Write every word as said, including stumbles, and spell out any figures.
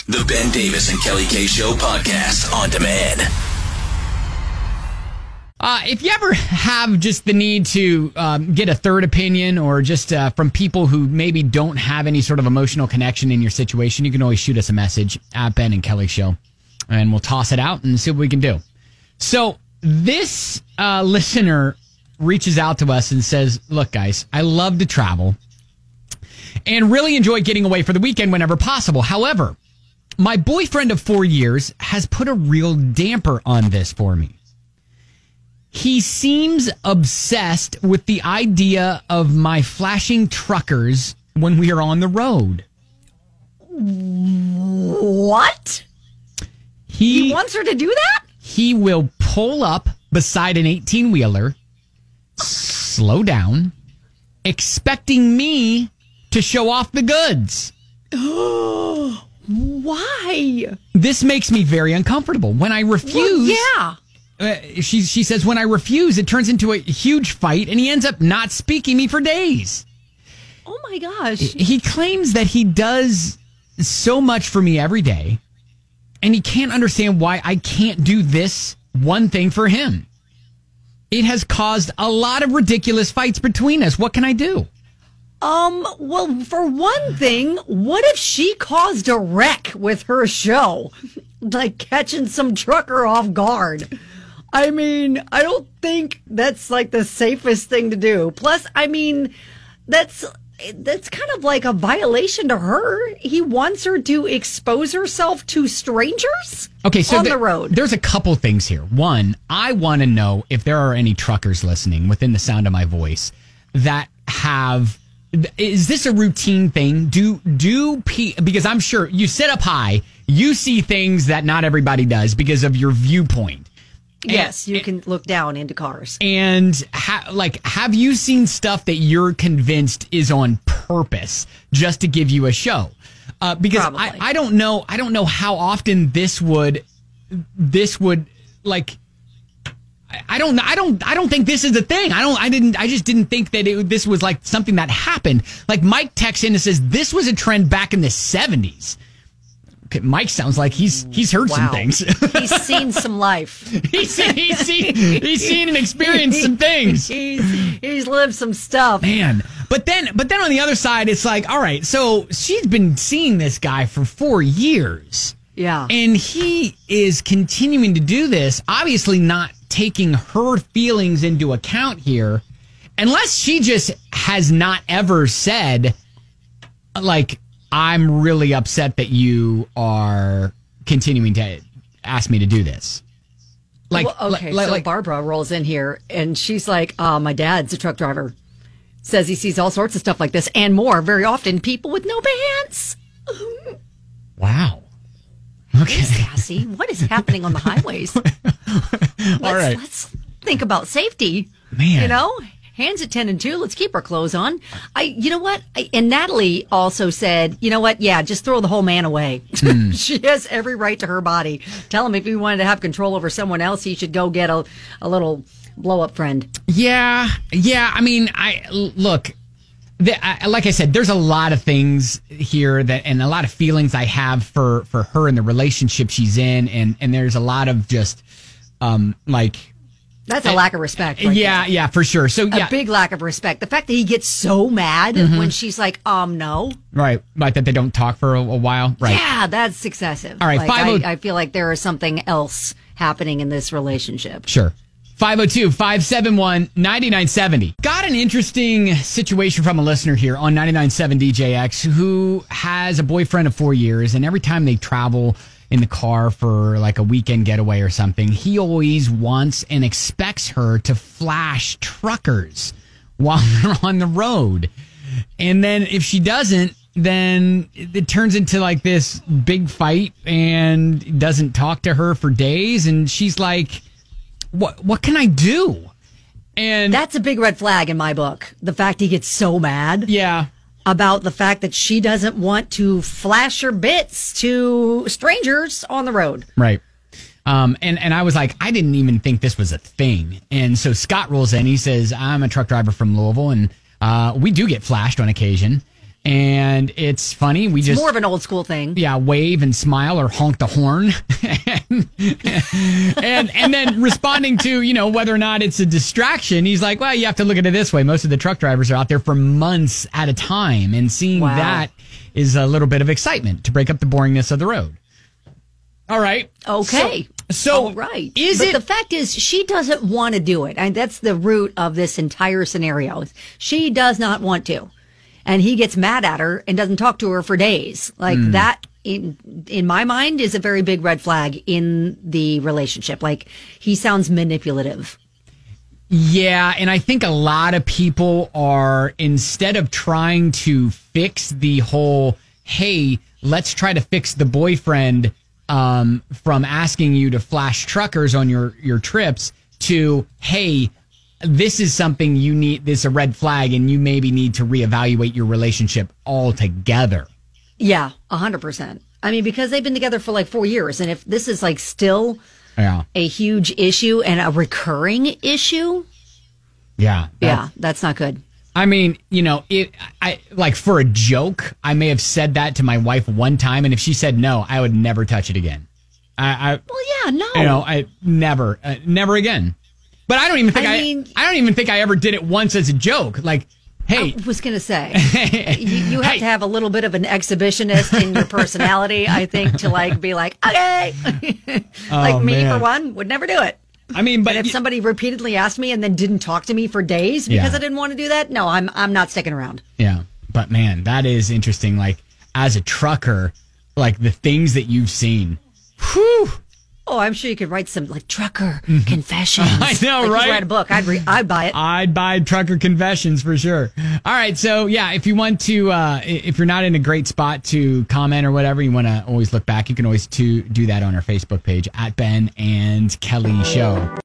The Ben Davis and Kelly K Show podcast on demand. Uh, if you ever have just the need to um, get a third opinion or just uh, from people who maybe don't have any sort of emotional connection in your situation, you can always shoot us a message at Ben and Kelly Show, and we'll toss it out and see what we can do. So this uh, listener reaches out to us and says, look, guys, I love to travel and really enjoy getting away for the weekend whenever possible. However, my boyfriend of four years has put a real damper on this for me. He seems obsessed with the idea of my flashing truckers when we are on the road. What? He, he wants her to do that? He will pull up beside an eighteen-wheeler, slow down, expecting me to show off the goods. Why? This makes me very uncomfortable. When I refuse... Well, yeah. Uh, she she says, when I refuse, it turns into a huge fight, and he ends up not speaking to me for days. Oh, my gosh. He claims that he does so much for me every day, and he can't understand why I can't do this one thing for him. It has caused a lot of ridiculous fights between us. What can I do? Um, well, for one thing, what if she caused a wreck with her show? Like catching some trucker off guard. I mean, I don't think that's like the safest thing to do. Plus, I mean, that's that's kind of like a violation to her. He wants her to expose herself to strangers okay, so on th- the road. There's a couple things here. One, I want to know if there are any truckers listening within the sound of my voice that have... Is this a routine thing? Do do P, because I'm sure you sit up high, you see things that not everybody does because of your viewpoint. Yes, and, you can look down into cars. And ha, like, have you seen stuff that you're convinced is on purpose just to give you a show? Uh, because I, I don't know, I don't know how often this would, this would like. I don't, I don't, I don't think this is a thing. I don't, I didn't, I just didn't think that it, this was like something that happened. Like Mike texts in and says this was a trend back in the seventies. Okay, Mike sounds like he's he's heard wow. some things. He's seen some life. he's, seen, he's seen he's seen and experienced some things. He's he's lived some stuff, man. But then, but then on the other side, it's like, all right, so she's been seeing this guy for four years. Yeah, and he is continuing to do this. Obviously, not taking her feelings into account here, unless she just has not ever said, like, I'm really upset that you are continuing to ask me to do this. Like, well, okay, like, so like, Barbara rolls in here and she's like, uh, my dad's a truck driver. Says he sees all sorts of stuff like this and more. Very often, people with no pants. Wow. Okay. Hey, Sassy, what is happening on the highways? All let's, right. Let's think about safety. Man. You know, hands at ten and two. Let's keep our clothes on. I, you know what? I, and Natalie also said, you know what? Yeah, just throw the whole man away. Mm. She has every right to her body. Tell him if he wanted to have control over someone else, he should go get a, a little blow up friend. Yeah. Yeah. I mean, I look. The, I, like I said, there's a lot of things here that, and a lot of feelings I have for, for her and the relationship she's in, and, and there's a lot of just, um, like, that's a I, lack of respect. Right yeah, there. yeah, for sure. So yeah, a big lack of respect. The fact that he gets so mad mm-hmm. when she's like, um, no, right, like that they don't talk for a, a while, right? Yeah, that's excessive. All right, like, five. I, I feel like there is something else happening in this relationship. Sure. five oh two, five seven one, nine nine seven oh. Got an interesting situation from a listener here on ninety-nine point seven D J X who has a boyfriend of four years, and every time they travel in the car for like a weekend getaway or something, he always wants and expects her to flash truckers while they're on the road. And then if she doesn't, then it turns into like this big fight and doesn't talk to her for days. And she's like, What what can I do? And that's a big red flag in my book. The fact he gets so mad. Yeah. About the fact that she doesn't want to flash her bits to strangers on the road. Right. Um, and, and I was like, I didn't even think this was a thing. And so Scott rolls in. He says, I'm a truck driver from Louisville, and uh, we do get flashed on occasion. And it's funny. We It's just more of an old school thing. yeah, wave and smile or honk the horn. and, and and then responding to, you know, whether or not it's a distraction. He's like, well, you have to look at it this way. Most of the truck drivers are out there for months at a time. And seeing Wow. that is a little bit of excitement to break up the boringness of the road. All right. Okay. So, so All right. is but it the fact is she doesn't want to do it. And that's the root of this entire scenario. She does not want to. And he gets mad at her and doesn't talk to her for days. Like Hmm. that in in my mind is a very big red flag in the relationship. Like he sounds manipulative. Yeah, and I think a lot of people are, instead of trying to fix the whole, hey, let's try to fix the boyfriend um, from asking you to flash truckers on your, your trips, to, hey, this is something you need, this is a red flag, and you maybe need to reevaluate your relationship altogether. Yeah, a hundred percent. I mean, because they've been together for like four years. And if this is like still Yeah. a huge issue and a recurring issue, Yeah. yeah, that's not good. I mean, you know, it. I like for a joke, I may have said that to my wife one time, and if she said no, I would never touch it again. I, I Well, yeah, no. you know, I never, uh, never again. But I don't even think I I, mean- I don't even think I ever did it once as a joke. Like, hey, I was going to say, you, you have Hey. to have a little bit of an exhibitionist in your personality, I think, to like be like, okay. like me, man. for one, would never do it. I mean, but But if y- somebody repeatedly asked me and then didn't talk to me for days because Yeah. I didn't want to do that, no, I'm I'm not sticking around. yeah, but man, that is interesting. Like, as a trucker, like the things that you've seen. Whew. Oh, I'm sure you could write some like trucker confessions. I know, Like, you right? Write a book. I'd re- I'd buy it. I'd buy Trucker Confessions for sure. All right. So, yeah, if you want to, uh, if you're not in a great spot to comment or whatever, you want to always look back, you can always to do that on our Facebook page at Ben and Kelly Show.